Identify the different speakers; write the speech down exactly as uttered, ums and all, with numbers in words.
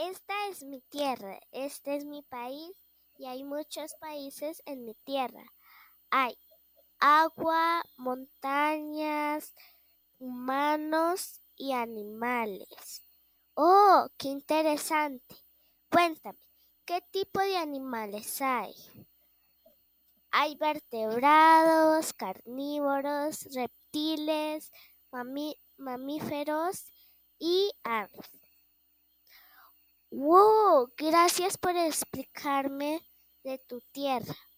Speaker 1: Esta es mi tierra, este es mi país y hay muchos países en mi tierra. Hay agua, montañas, humanos y animales. ¡Oh, qué interesante! Cuéntame, ¿qué tipo de animales hay? Hay vertebrados, carnívoros, reptiles, mami- mamíferos y aves. ¡Wow! Gracias por explicarme de tu tierra.